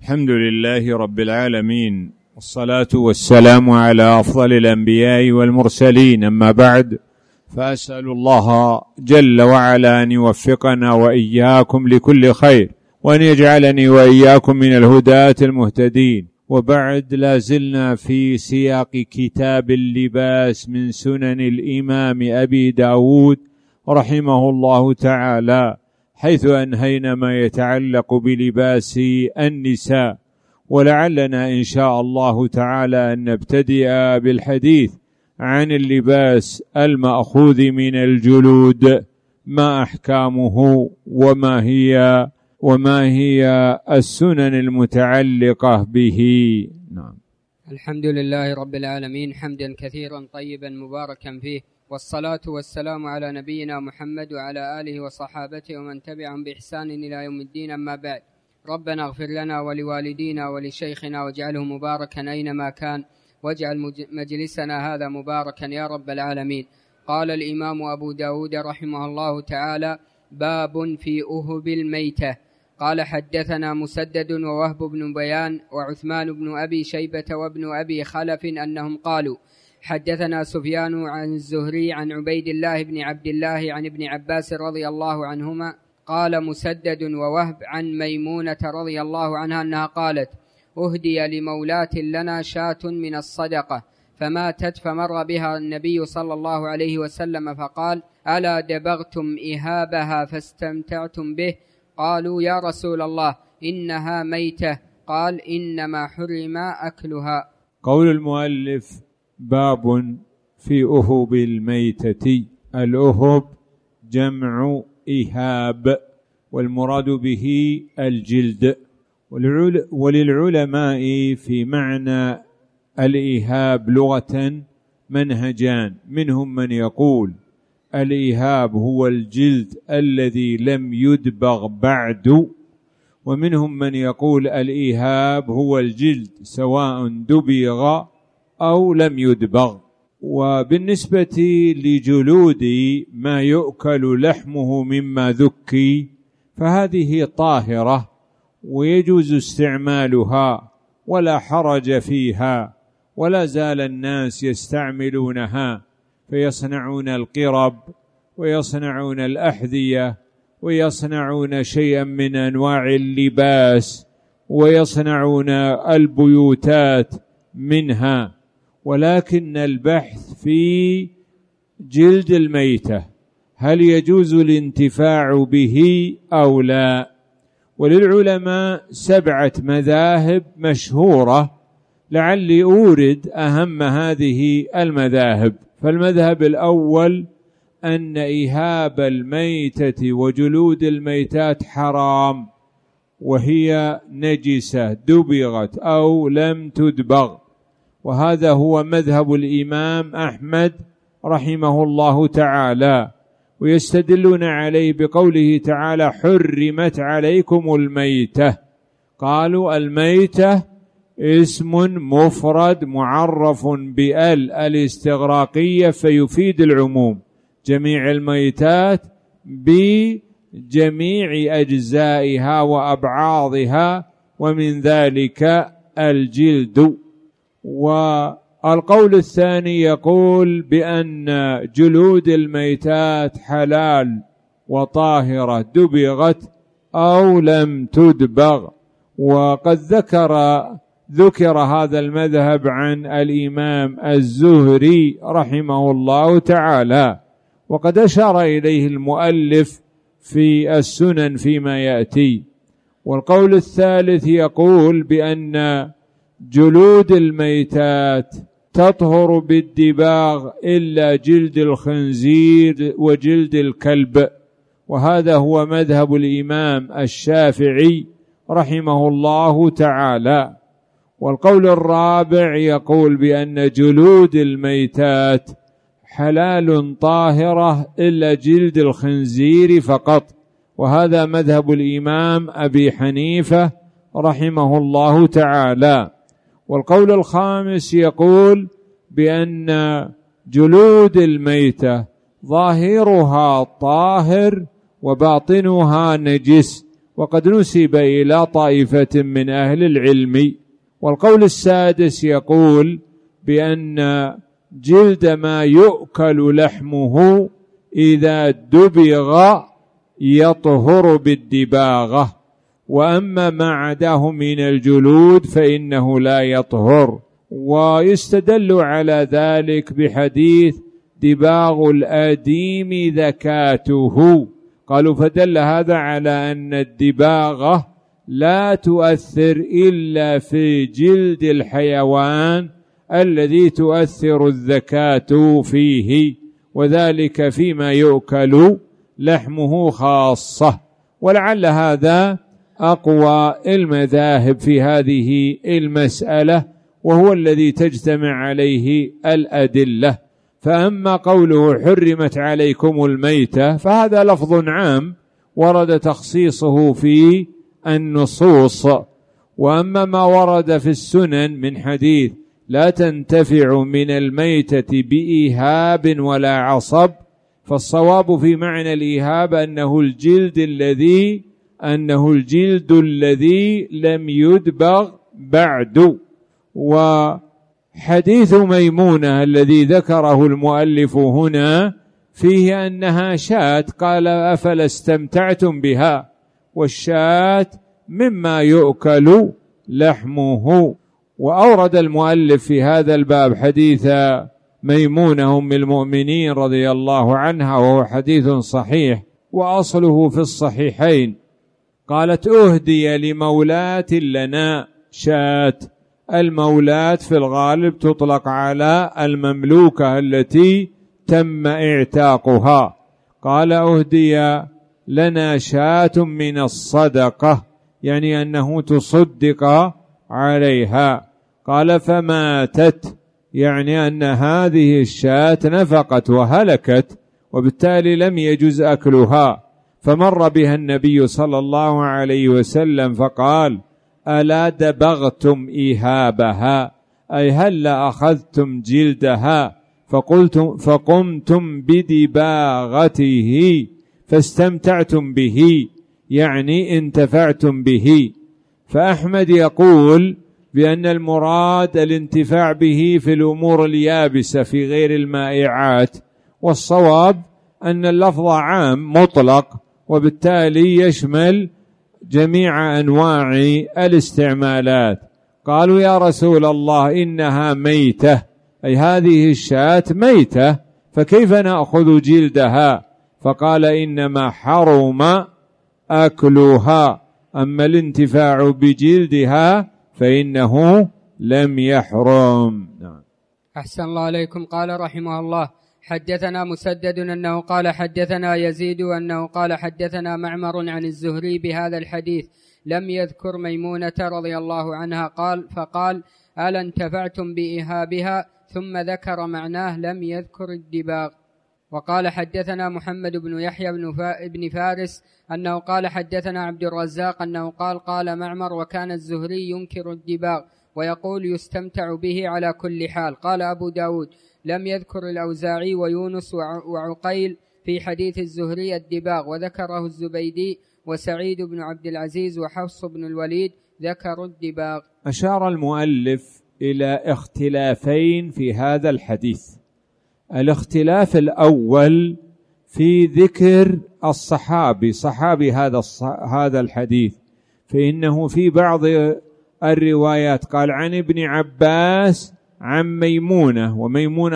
الحمد لله رب العالمين، والصلاة والسلام على أفضل الأنبياء والمرسلين، أما بعد، فأسأل الله جل وعلا أن يوفقنا وإياكم لكل خير، وأن يجعلني وإياكم من الهداة المهتدين. وبعد، لازلنا في سياق كتاب اللباس من سنن الإمام أبي داود رحمه الله تعالى، حيث أنهينا ما يتعلق بلباس النساء، ولعلنا إن شاء الله تعالى أن نبتدئ بالحديث عن اللباس المأخوذ من الجلود، ما أحكامه وما هي السنن المتعلقة به. نعم. الحمد لله رب العالمين، حمدا كثيرا طيبا مباركا فيه، والصلاة والسلام على نبينا محمد وعلى آله وصحابته ومن تبعهم بإحسان إلى يوم الدين، أما بعد. ربنا اغفر لنا ولوالدينا ولشيخنا واجعله مباركا أينما كان، واجعل مجلسنا هذا مباركا يا رب العالمين. قال الإمام أبو داود رحمه الله تعالى: باب في أهب الميتة. قال: حدثنا مسدد ووهب بن بيان وعثمان بن أبي شيبة وابن أبي خلف أنهم قالوا: حدثنا سفيان عن الزهري عن عبيد الله بن عبد الله عن ابن عباس رضي الله عنهما قال مسدد ووهب عن ميمونة رضي الله عنها أنها قالت: أهدي لمولاة لنا شاة من الصدقة فماتت، فمر بها النبي صلى الله عليه وسلم فقال: ألا دبغتم إهابها فاستمتعتم به؟ قالوا: يا رسول الله إنها ميتة. قال: إنما حرم أكلها. قول المؤلف: باب في أهب الميتة. الأهب جمع إهاب، والمراد به الجلد. وللعلماء في معنى الإهاب لغة منهجان: منهم من يقول الإهاب هو الجلد الذي لم يدبغ بعد، ومنهم من يقول الإهاب هو الجلد سواء دبغ أو لم يدبغ. وبالنسبة لجلود ما يؤكل لحمه مما ذكي فهذه طاهرة ويجوز استعمالها ولا حرج فيها، ولا زال الناس يستعملونها، فيصنعون القرب ويصنعون الأحذية ويصنعون شيئا من أنواع اللباس ويصنعون البيوتات منها. ولكن البحث في جلد الميتة، هل يجوز الانتفاع به أو لا؟ وللعلماء 7 مذاهب مشهورة، لعلي أورد أهم هذه المذاهب. فالمذهب الأول أن إهاب الميتة وجلود الميتات حرام، وهي نجسة دبغت أو لم تدبغ، وهذا هو مذهب الإمام أحمد رحمه الله تعالى، ويستدلون عليه بقوله تعالى: حرمت عليكم الميتة. قالوا الميتة اسم مفرد معرف بال الاستغراقية فيفيد العموم، جميع الميتات بجميع أجزائها وأبعاضها، ومن ذلك الجلد. والقول الثاني يقول بأن جلود الميتات حلال وطاهرة دبغت أو لم تدبغ، وقد ذكر هذا المذهب عن الإمام الزهري رحمه الله تعالى، وقد أشار إليه المؤلف في السنن فيما يأتي. والقول الثالث يقول بأن جلود الميتات تطهر بالدباغ إلا جلد الخنزير وجلد الكلب، وهذا هو مذهب الإمام الشافعي رحمه الله تعالى. والقول الرابع يقول بأن جلود الميتات حلال طاهرة إلا جلد الخنزير فقط، وهذا مذهب الإمام أبي حنيفة رحمه الله تعالى. والقول الخامس يقول بأن جلود الميتة ظاهرها طاهر وباطنها نجس، وقد نسب إلى طائفة من أهل العلم. والقول السادس يقول بأن جلد ما يؤكل لحمه إذا دبغ يطهر بالدباغة، وأما ما عداه من الجلود فإنه لا يطهر. ويستدل على ذلك بحديث دباغ الأديم ذكاته، قالوا فدل هذا على أن الدباغة لا تؤثر إلا في جلد الحيوان الذي تؤثر الذكاة فيه، وذلك فيما يؤكل لحمه خاصة. ولعل هذا أقوى المذاهب في هذه المسألة، وهو الذي تجتمع عليه الأدلة. فأما قوله حرمت عليكم الميتة فهذا لفظ عام ورد تخصيصه في النصوص. وأما ما ورد في السنن من حديث لا تنتفع من الميتة بإيهاب ولا عصب، فالصواب في معنى الإيهاب أنه الجلد الذي لم يدبغ بعد. وحديث ميمونة الذي ذكره المؤلف هنا فيه أنها شاة، قال أفلا استمتعتم بها، والشاة مما يؤكل لحمه. وأورد المؤلف في هذا الباب حديث ميمونة أم المؤمنين رضي الله عنها، وهو حديث صحيح وأصله في الصحيحين. قالت أهدي لمولاة لنا شاة. المولاة في الغالب تطلق على المملوكة التي تم اعتاقها. قال أهدي لنا شاة من الصدقة، يعني أنه تصدق عليها. قال فماتت، يعني أن هذه الشاة نفقت وهلكت، وبالتالي لم يجز أكلها. فمر بها النبي صلى الله عليه وسلم فقال ألا دبغتم إيهابها، أي هل أخذتم جلدها فقمتم بدباغته فاستمتعتم به، يعني انتفعتم به. فأحمد يقول بأن المراد الانتفاع به في الأمور اليابسة في غير المائعات، والصواب أن اللفظ عام مطلق، وبالتالي يشمل جميع أنواع الاستعمالات. قالوا يا رسول الله إنها ميتة، أي هذه الشاة ميتة، فكيف نأخذ جلدها؟ فقال إنما حرم أكلها، أما الانتفاع بجلدها فإنه لم يحرم. أحسن الله عليكم. قال رحمه الله حدثنا مسدد أنه قال حدثنا يزيد أنه قال حدثنا معمر عن الزهري بهذا الحديث، لم يذكر ميمونة رضي الله عنها فقال ألا انتفعتم بإيهابها، ثم ذكر معناه لم يذكر الدباغ. وقال حدثنا محمد بن يحيى بن فارس أنه قال حدثنا عبد الرزاق أنه قال معمر وكان الزهري ينكر الدباغ ويقول يستمتع به على كل حال. قال أبو داود لم يذكر الأوزاعي ويونس وعقيل في حديث الزهري الدباغ، وذكره الزبيدي وسعيد بن عبد العزيز وحفص بن الوليد ذكروا الدباغ. أشار المؤلف إلى اختلافين في هذا الحديث. الاختلاف الأول في ذكر صحابي هذا الحديث، فإنه في بعض الروايات قال عن ابن عباس عن ميمونة، وميمونة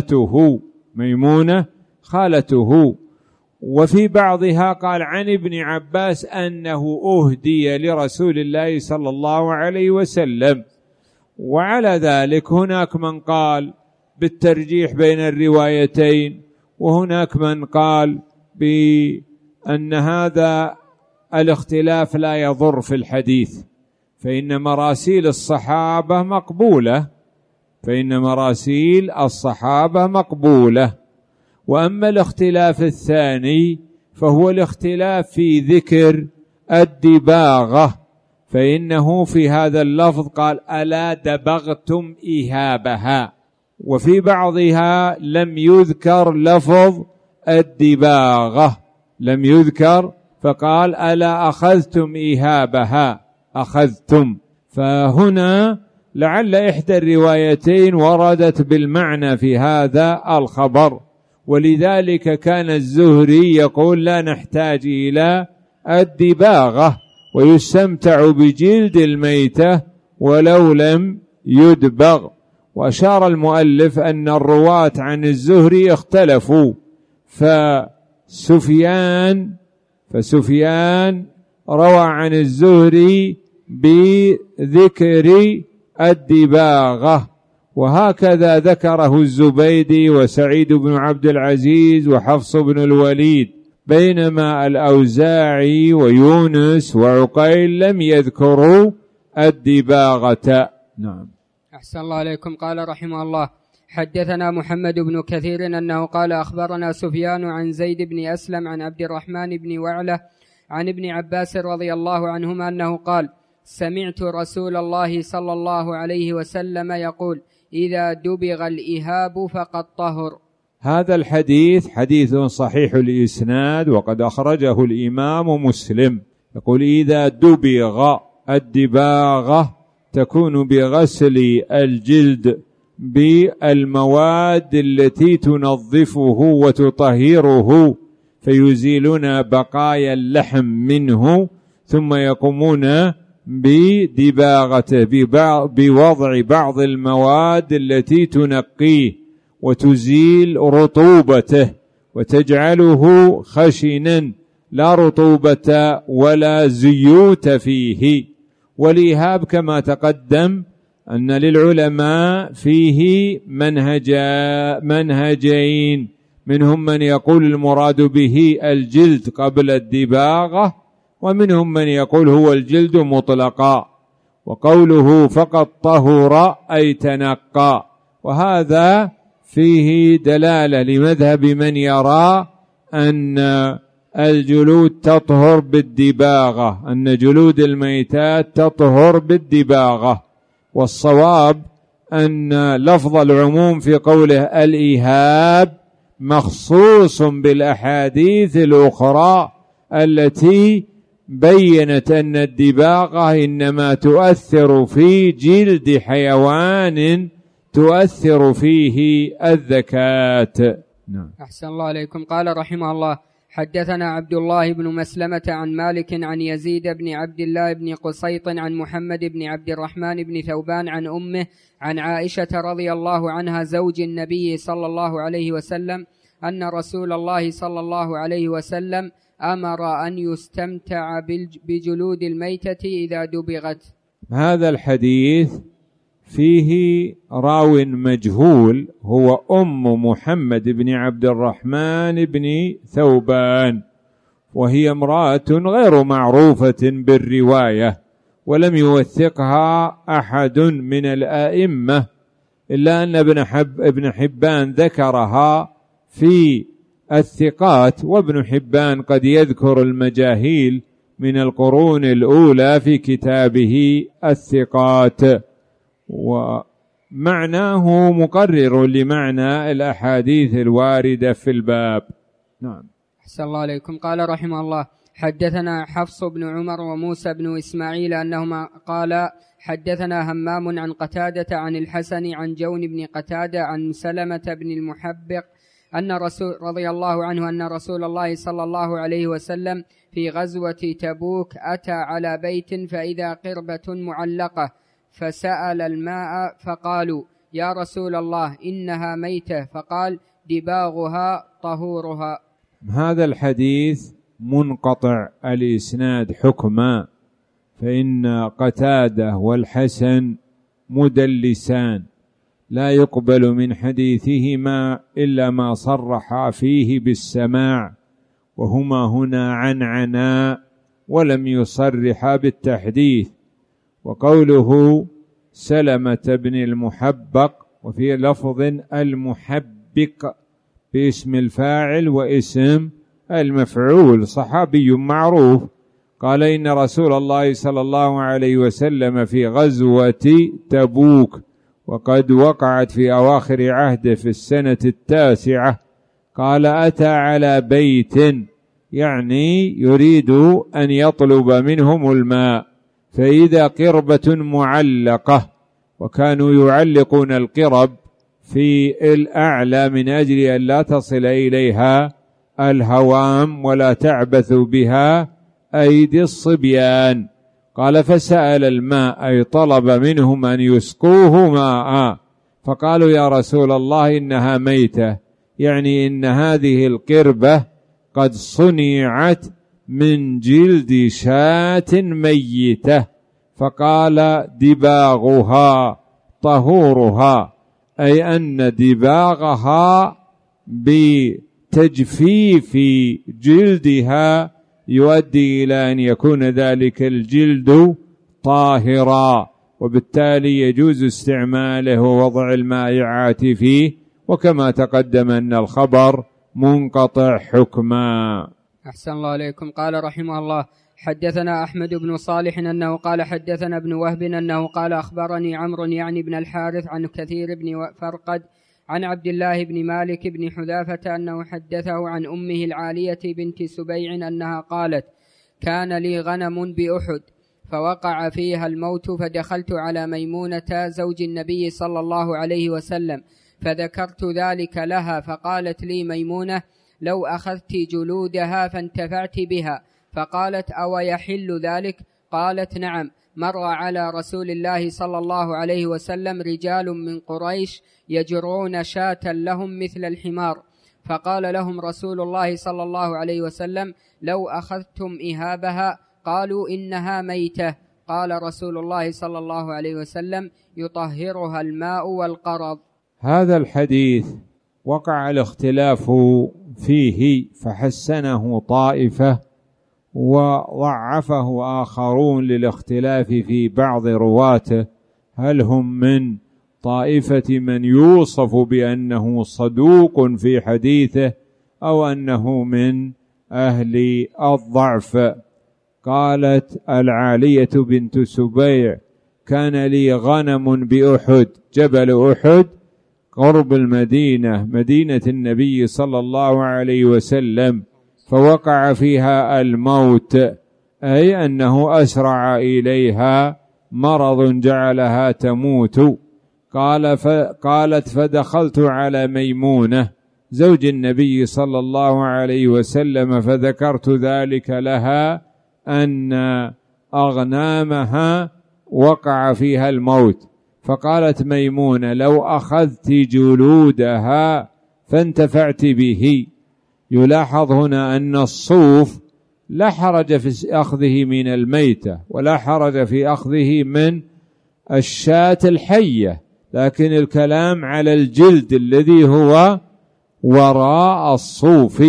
خالته، وفي بعضها قال عن ابن عباس أنه أهدي لرسول الله صلى الله عليه وسلم. وعلى ذلك هناك من قال بالترجيح بين الروايتين، وهناك من قال بأن هذا الاختلاف لا يضر في الحديث، فإن مراسيل الصحابة مقبولة. وأما الاختلاف الثاني فهو الاختلاف في ذكر الدباغة، فإنه في هذا اللفظ قال ألا دبغتم إيهابها، وفي بعضها لم يذكر لفظ الدباغة، فقال ألا أخذتم إيهابها؟ أخذتم. فهنا لعل إحدى الروايتين وردت بالمعنى في هذا الخبر، ولذلك كان الزهري يقول لا نحتاج إلى الدباغة ويستمتع بجلد الميتة ولو لم يدبغ. وأشار المؤلف أن الرواة عن الزهري اختلفوا، فسفيان روى عن الزهري بذكر الدباغة، وهكذا ذكره الزبيدي وسعيد بن عبد العزيز وحفص بن الوليد، بينما الأوزاعي ويونس وعقيل لم يذكروا الدباغة. نعم. أحسن الله عليكم. قال رحمه الله: حدثنا محمد بن كثير أنه قال أخبرنا سفيان عن زيد بن أسلم عن عبد الرحمن بن وعلة عن ابن عباس رضي الله عنهما أنه قال: سمعت رسول الله صلى الله عليه وسلم يقول: إذا دبغ الإهاب فقد طهر. هذا الحديث حديث صحيح الإسناد، وقد أخرجه الإمام مسلم. يقول: إذا دبغ، الدباغة تكون بغسل الجلد بالمواد التي تنظفه وتطهره، فيزيلون بقايا اللحم منه، ثم يقومون بدباغته بوضع بعض المواد التي تنقيه وتزيل رطوبته وتجعله خشنا لا رطوبة ولا زيوت فيه. والإيهاب كما تقدم أن للعلماء فيه منهجين، منهم من يقول المراد به الجلد قبل الدباغة، ومنهم من يقول هو الجلد مطلقا، وقوله فقد طهر أي تنقى، وهذا فيه دلالة لمذهب من يرى أن الجلود تطهر بالدباغة، أن جلود الميتات تطهر بالدباغة. والصواب أن لفظ العموم في قوله الإيهاب مخصوص بالأحاديث الأخرى التي بيّنت أن الدباغة إنما تؤثر في جلد حيوان تؤثر فيه الذكاة. نعم. أحسن الله عليكم. قال رحمه الله: حدثنا عبد الله بن مسلمة عن مالك عن يزيد بن عبد الله بن قسيط عن محمد بن عبد الرحمن بن ثوبان عن أمه عن عائشة رضي الله عنها زوج النبي صلى الله عليه وسلم أن رسول الله صلى الله عليه وسلم أمر أن يستمتع بجلود الميتة إذا دبغت. هذا الحديث فيه راو مجهول هو أم محمد بن عبد الرحمن بن ثوبان، وهي امرأة غير معروفة بالرواية، ولم يوثقها أحد من الآئمة، إلا أن ابن حبان ذكرها في الثقات، وابن حبان قد يذكر المجاهيل من القرون الأولى في كتابه الثقات، ومعناه مقرر لمعنى الأحاديث الواردة في الباب. نعم. أحسن الله عليكم. قال رحمه الله: حدثنا حفص بن عمر وموسى بن إسماعيل أنهما قال حدثنا همام عن قتادة عن الحسن عن جون بن قتادة عن سلمة بن المحبق أن رضي الله عنه أن رسول الله صلى الله عليه وسلم في غزوة تبوك أتى على بيت فإذا قربة معلقة، فسأل الماء فقالوا: يا رسول الله إنها ميتة، فقال: دباغها طهورها. هذا الحديث منقطع الإسناد حكما، فإن قتادة والحسن مدلسان لا يقبل من حديثهما إلا ما صرح فيه بالسماع، وهما هنا عنعنا ولم يصرحا بالتحديث. وقوله سلمة بن المحبق، وفي لفظ المحبق باسم الفاعل واسم المفعول، صحابي معروف، قال إن رسول الله صلى الله عليه وسلم في غزوة تبوك، وقد وقعت في أواخر عهده في السنة 9، قال أتى على بيت، يعني يريد أن يطلب منهم الماء. فإذا قربة معلقة، وكانوا يعلقون القرب في الأعلى من أجل أن لا تصل إليها الهوام ولا تعبث بها أيدي الصبيان. قال فسأل الماء، أي طلب منهم أن يسقوه ماء، فقالوا يا رسول الله إنها ميتة، يعني إن هذه القربة قد صنعت من جلد شاة ميتة. فقال دباغها طهورها، أي أن دباغها بتجفيف جلدها يؤدي إلى أن يكون ذلك الجلد طاهرا، وبالتالي يجوز استعماله ووضع المائعات فيه، وكما تقدم أن الخبر منقطع حكما. أحسن الله عليكم. قال رحمه الله: حدثنا أحمد بن صالح أنه قال حدثنا ابن وهب أنه قال أخبرني عمرو يعني بن الحارث عن كثير بن فرقد عن عبد الله بن مالك بن حذافة أنه حدثه عن أمه العالية بنت سبيع أنها قالت: كان لي غنم بأحد فوقع فيها الموت، فدخلت على ميمونة زوج النبي صلى الله عليه وسلم فذكرت ذلك لها، فقالت لي ميمونة: لو أخذت جلودها فانتفعت بها. فقالت: أو يحل ذلك؟ قالت: نعم. مر على رسول الله صلى الله عليه وسلم رجال من قريش يجرون شاة لهم مثل الحمار، فقال لهم رسول الله صلى الله عليه وسلم: لو أخذتم إهابها. قالوا: إنها ميتة. قال رسول الله صلى الله عليه وسلم: يطهرها الماء والقرض. هذا الحديث وقع الاختلاف فيه، فحسنه طائفة وضعفه آخرون للاختلاف في بعض رواته، هل هم من طائفة من يوصف بأنه صدوق في حديثه أو أنه من أهل الضعف. قالت العالية بنت سبيع: كان لي غنم بأحد، جبل أحد قرب المدينة، مدينة النبي صلى الله عليه وسلم، فوقع فيها الموت، أي أنه أسرع إليها مرض جعلها تموت. قالت فدخلت على ميمونة زوج النبي صلى الله عليه وسلم فذكرت ذلك لها، أن أغنامها وقع فيها الموت. فقالت ميمونة: لو أخذت جلودها فانتفعت به. يلاحظ هنا أن الصوف لا حرج في أخذه من الميتة ولا حرج في أخذه من الشاة الحية، لكن الكلام على الجلد الذي هو وراء الصوف.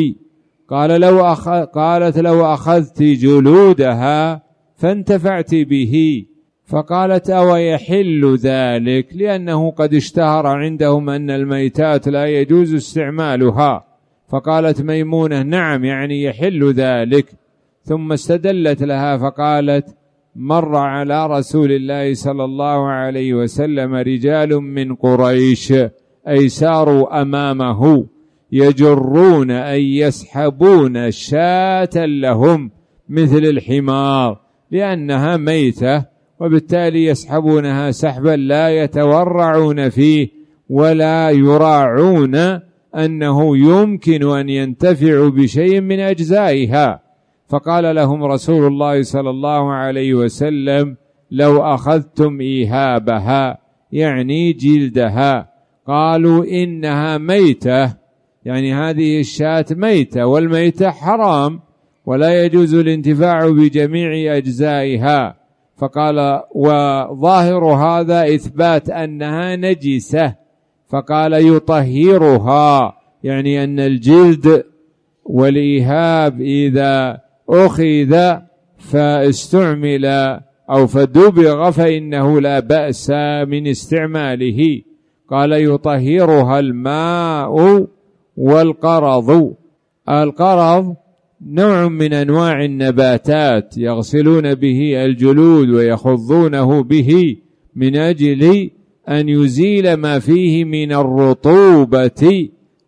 قالت: لو أخذت جلودها فانتفعت به. فقالت: أو يحل ذلك؟ لأنه قد اشتهر عندهم أن الميتات لا يجوز استعمالها. فقالت ميمونة: نعم، يعني يحل ذلك. ثم استدلت لها فقالت: مر على رسول الله صلى الله عليه وسلم رجال من قريش، أي ساروا أمامه يجرون أي يسحبون شاة لهم مثل الحمار لأنها ميتة، وبالتالي يسحبونها سحبا لا يتورعون فيه ولا يراعون أنه يمكن أن ينتفعوا بشيء من أجزائها. فقال لهم رسول الله صلى الله عليه وسلم: لو أخذتم إيهابها، يعني جلدها. قالوا: إنها ميتة، يعني هذه الشاة ميتة، والميتة حرام ولا يجوز الانتفاع بجميع أجزائها. فقال: وظاهر هذا إثبات أنها نجسة. فقال: يطهرها، يعني أن الجلد والإيهاب إذا أخذ فاستعمل أو فدبغ فإنه لا بأس من استعماله. قال: يطهرها الماء والقرض. القرض نوع من أنواع النباتات يغسلون به الجلود ويخضونه به من أجل أن يزيل ما فيه من الرطوبة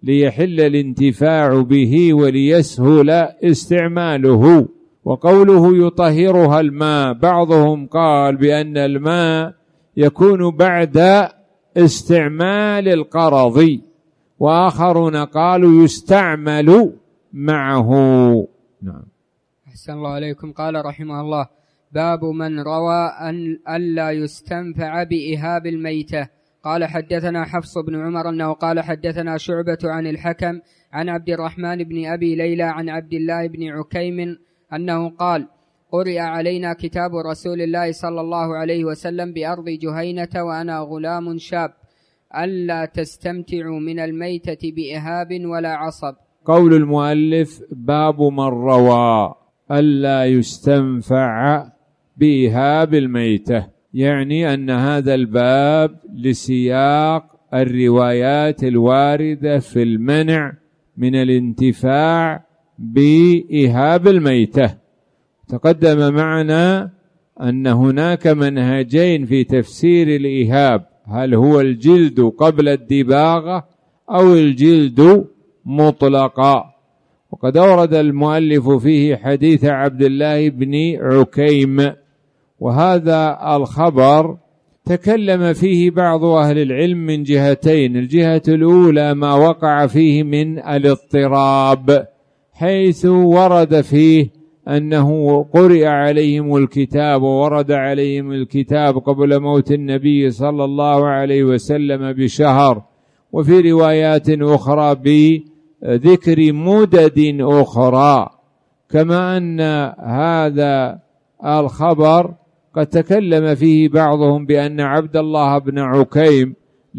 ليحل الانتفاع به وليسهل استعماله. وقوله يطهرها الماء، بعضهم قال بأن الماء يكون بعد استعمال القرض، وآخرون قالوا يستعمل معه. نعم. أحسن الله عليكم. قال رحمه الله: باب من روى أن لا يستنفع بإهاب الميتة. قال حدثنا حفص بن عمر أنه قال حدثنا شعبة عن الحكم عن عبد الرحمن بن أبي ليلى عن عبد الله بن عكيم أنه قال: قرئ علينا كتاب رسول الله صلى الله عليه وسلم بأرض جهينة وأنا غلام شاب ألا تستمتعوا من الميتة بإهاب ولا عصب. قول المؤلف: باب من روى ألا يستنفع بإهاب الميتة، يعني أن هذا الباب لسياق الروايات الواردة في المنع من الانتفاع بإهاب الميتة. تقدم معنا أن هناك منهجين في تفسير الإهاب: هل هو الجلد قبل الدباغة أو الجلد مطلقا. وقد أورد المؤلف فيه حديث عبد الله بن عكيم، وهذا الخبر تكلم فيه بعض أهل العلم من جهتين: الجهة الأولى ما وقع فيه من الاضطراب، حيث ورد فيه أنه قرئ عليهم الكتاب وورد عليهم الكتاب قبل موت النبي صلى الله عليه وسلم بشهر، وفي روايات أخرى بذكر مدد أخرى، كما أن هذا الخبر قد تكلم فيه بعضهم بأن عبد الله بن عكيم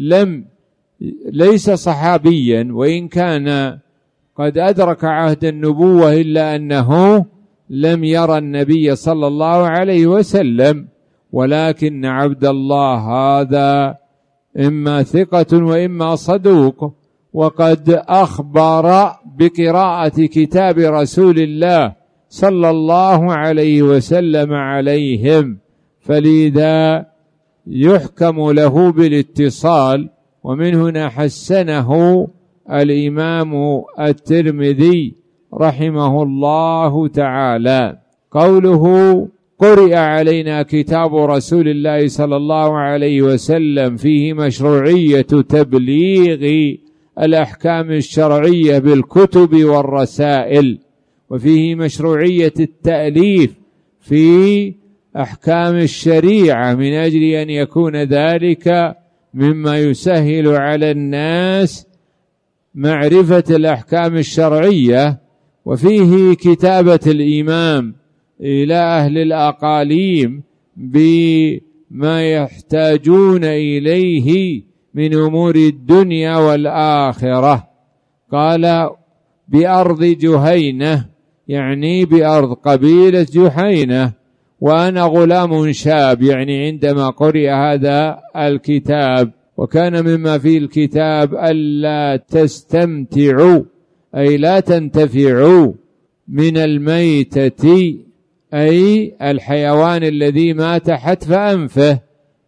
ليس صحابيا، وإن كان قد أدرك عهد النبوة إلا أنه لم يرى النبي صلى الله عليه وسلم، ولكن عبد الله هذا إما ثقة وإما صدوق، وقد أخبر بقراءة كتاب رسول الله صلى الله عليه وسلم عليهم، فلذا يحكم له بالاتصال. ومن هنا حسنه الإمام الترمذي رحمه الله تعالى. قوله قرئ علينا كتاب رسول الله صلى الله عليه وسلم فيه مشروعية تبليغ الأحكام الشرعية بالكتب والرسائل، وفيه مشروعية التأليف في أحكام الشريعة من أجل أن يكون ذلك مما يسهل على الناس معرفة الأحكام الشرعية، وفيه كتابة الإمام إلى أهل الأقاليم بما يحتاجون إليه من أمور الدنيا والآخرة. قال بأرض جهينة، يعني بأرض قبيلة جهينة، وأنا غلام شاب، يعني عندما قرئ هذا الكتاب. وكان مما في الكتاب ألا تستمتعوا، أي لا تنتفعوا من الميتة، أي الحيوان الذي مات حتف أنفه،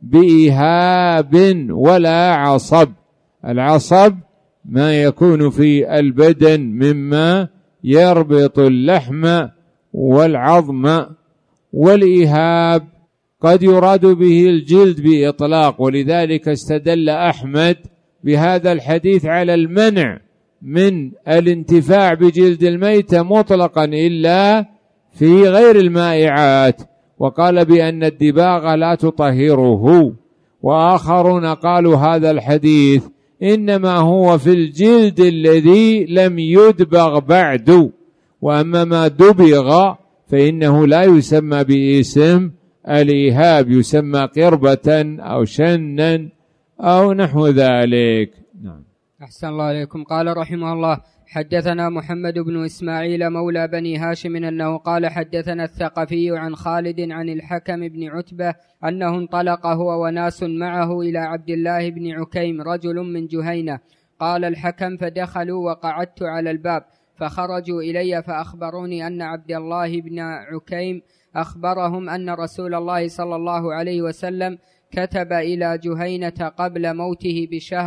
بإهاب ولا عصب. العصب ما يكون في البدن مما يربط اللحم والعظم، والإهاب قد يراد به الجلد بإطلاق، ولذلك استدل أحمد بهذا الحديث على المنع من الانتفاع بجلد الميتة مطلقا إلا في غير المائعات، وقال بأن الدباغ لا تطهره. وآخرون قالوا هذا الحديث إنما هو في الجلد الذي لم يدبغ بعد، وأما ما دبغ فإنه لا يسمى باسم الإهاب، يسمى قربة أو شنا أو نحو ذلك. نعم. أحسن الله عليكم. قال رحمه الله: حدثنا محمد بن إسماعيل مولى بني هاشم أنه قال حدثنا الثقفي عن خالد عن الحكم بن عتبة أنه انطلق هو وناس معه إلى عبد الله بن عكيم رجل من جهينة. قال الحكم: فدخلوا وقعدت على الباب، فخرجوا إلي فأخبروني أن عبد الله بن عكيم أخبرهم أن رسول الله صلى الله عليه وسلم كتب إلى جهينة قبل موته بشهر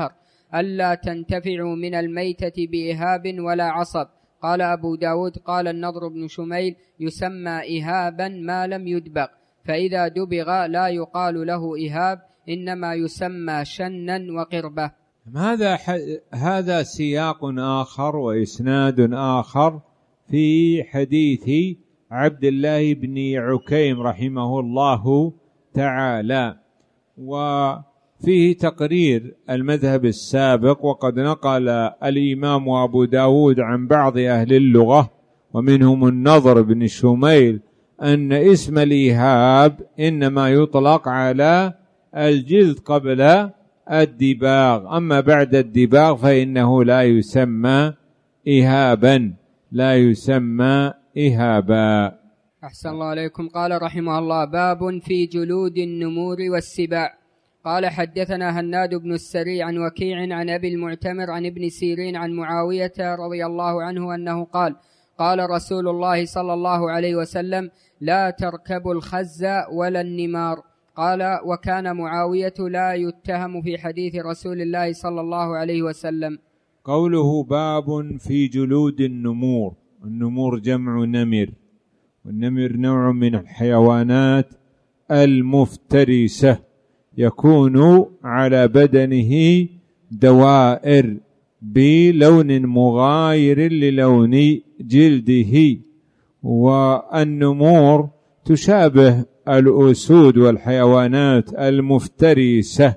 ألا تنتفعوا من الميتة بإهاب ولا عصب. قال أبو داود قال النضر بن شميل يسمى إهابا ما لم يدبغ، فإذا دبغ لا يقال له إهاب، إنما يسمى شنا وقربة. هذا سياق آخر وإسناد آخر في حديث عبد الله بن عكيم رحمه الله تعالى، وفيه تقرير المذهب السابق. وقد نقل الإمام أبو داود عن بعض أهل اللغة ومنهم النضر بن شميل أن اسم الإهاب إنما يطلق على الجلد قبل الدباغ، أما بعد الدباغ فإنه لا يسمى إهابا، لا يسمى إهابا. أحسن الله عليكم. قال رحمه الله: باب في جلود النمور والسباع. قال حدثنا هناد بن السري عن وكيع عن أبي المعتمر عن ابن سيرين عن معاوية رضي الله عنه أنه قال: قال رسول الله صلى الله عليه وسلم: لا تركبوا الخز ولا النمار. قال: وكان معاوية لا يتهم في حديث رسول الله صلى الله عليه وسلم. قوله باب في جلود النمور، النمور جمع نمر، والنمر نوع من الحيوانات المفترسة يكون على بدنه دوائر بلون مغاير للون جلده، والنمور تشابه الأسود والحيوانات المفترسة.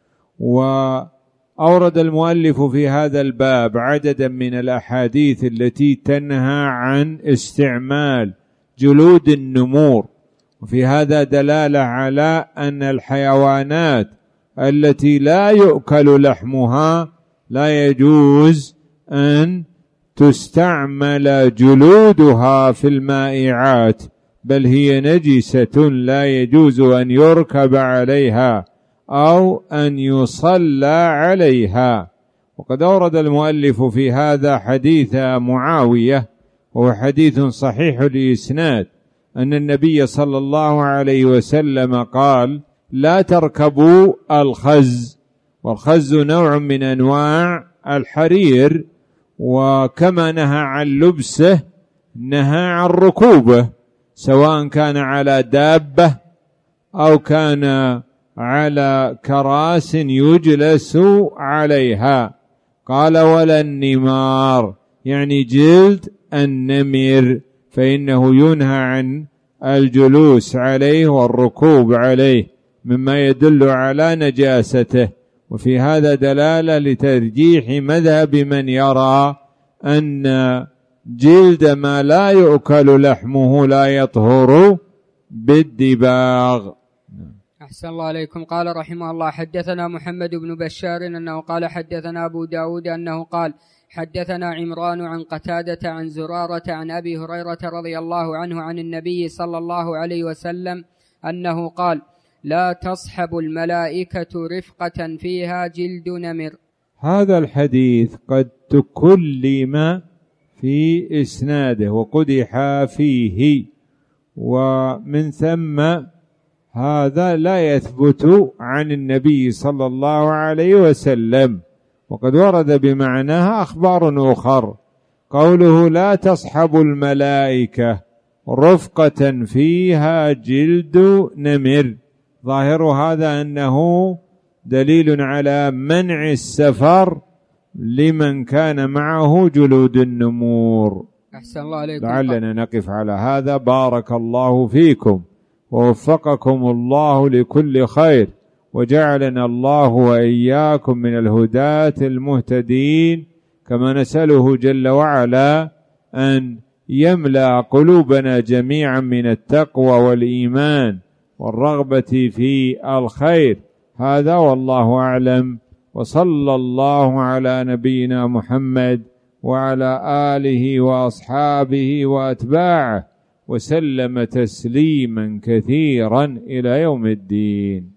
وأورد المؤلف في هذا الباب عددا من الأحاديث التي تنهى عن استعمال جلود النمور، وفي هذا دلالة على أن الحيوانات التي لا يؤكل لحمها لا يجوز أن تستعمل جلودها في المائعات، بل هي نجسة لا يجوز أن يركب عليها أو أن يصلى عليها. وقد أورد المؤلف في هذا حديث معاوية، وهو حديث صحيح الإسناد، أن النبي صلى الله عليه وسلم قال: لا تركبوا الخز، والخز نوع من أنواع الحرير، وكما نهى عن لبسه نهى عن ركوبه، سواء كان على دابة أو كان على كراس يجلس عليها. قال: ولا النمار، يعني جلد النمر، فإنه ينهى عن الجلوس عليه والركوب عليه، مما يدل على نجاسته. وفي هذا دلالة لترجيح مذهب من يرى أن جلد ما لا يؤكل لحمه لا يطهر بالدباغ. أحسن الله عليكم. قال رحمه الله: حدثنا محمد بن بشار أنه قال حدثنا أبو داود أنه قال حدثنا عمران عن قتادة عن زرارة عن أبي هريرة رضي الله عنه عن النبي صلى الله عليه وسلم أنه قال: لا تصحب الملائكة رفقة فيها جلد نمر. هذا الحديث قد تكلم في إسناده وقدح فيه، ومن ثم هذا لا يثبت عن النبي صلى الله عليه وسلم، وقد ورد بمعناها أخبار أخر. قوله لا تصحب الملائكة رفقة فيها جلد نمر، ظاهر هذا أنه دليل على منع السفر لمن كان معه جلود النمور. أحسن الله عليكم. لعلنا نقف على هذا. بارك الله فيكم ووفقكم الله لكل خير، وجعلنا الله وإياكم من الهداة المهتدين، كما نسأله جل وعلا أن يملأ قلوبنا جميعا من التقوى والإيمان والرغبة في الخير. هذا والله أعلم، وصلى الله على نبينا محمد وعلى آله وأصحابه وأتباعه وسلم تسليما كثيرا إلى يوم الدين.